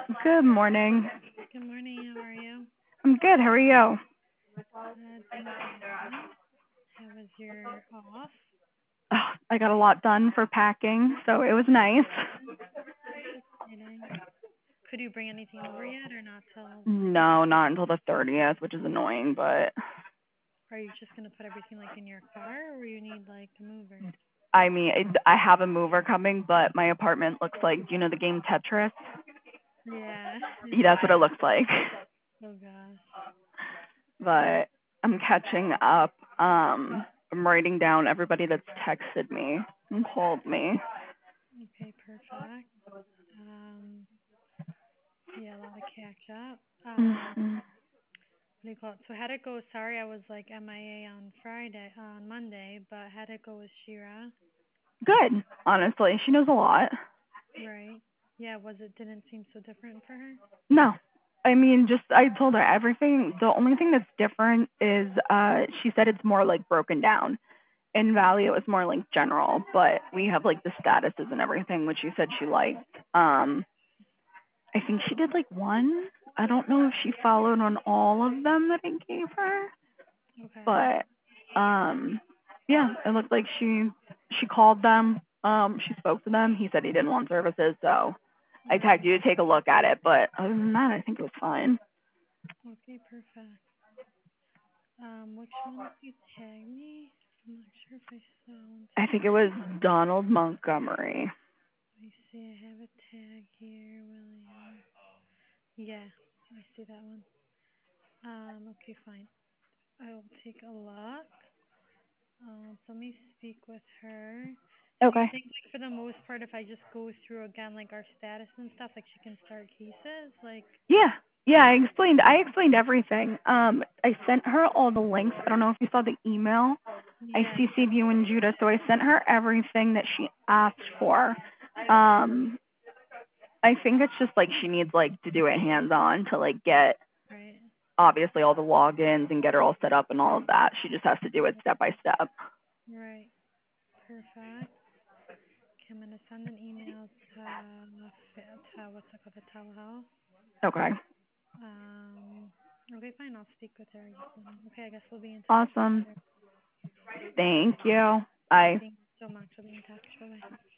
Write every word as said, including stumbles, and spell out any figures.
Good morning. Good morning. How are you? I'm good. How are you? Good. Thank you for asking. How was your off? Ugh, I got a lot done for packing, so it was nice. That's exciting. Could you bring anything over yet or not till later? No, not until the thirtieth, which is annoying, but Are you just gonna put everything like in your car or you need like a mover? I mean, it, I have a mover coming, but my apartment looks like, do you know the game Tetris? Yeah. Yeah, that's what it looks like. Oh gosh. But I'm catching up. Um, I'm writing down everybody that's texted me and called me. Okay, perfect. Um, yeah, a lot of catch up. Um, Mhm. what do you call it? So how'd it go? Sorry, I was like M I A on Friday, on Monday, but how'd it go with Shira? Good, honestly. She knows a lot. Right. Yeah, was it didn't seem so different for her? No. I mean, just I told her everything. The only thing that's different is uh she said it's more like broken down. In Valley it was more like general, but we have like the statuses and everything, which she said she liked. Um I think she did like one. I don't know if she followed on all of them that I gave her, Okay. but um yeah, it looked like she she called them. Um she spoke to them. He said he didn't want services, so I tagged Okay. you to take a look at it, but other than that I think it was fine. Okay, perfect. Um, which one did you tag me? I'm not sure if I saw one I think it second. was Donald Montgomery. Let me see, I have a tag here, William. Yeah, I see that one. Um, okay, fine. I'll take a look. Um, so let me speak with her. So you Okay. think like for the most part if I just go through again like our status and stuff, like she can start cases? Like Yeah. Yeah, I explained I explained everything. Um I sent her all the links. I don't know if you saw the email. I yeah, C C'd you and Judah, so I sent her everything that she asked for. Um I think it's just like she needs like to do it hands on to like get right. obviously all the logins and get her all set up and all of that. She just has to do it step by step. Right. Perfect. Okay, I'm gonna send an email to Fa- to what's it called, the telehealth. Okay. Um, okay, fine. I'll speak with her again. Okay, I guess we'll be in touch Awesome. later. Thank you. Okay, Bye. thanks so much. We'll be in touch. Bye bye.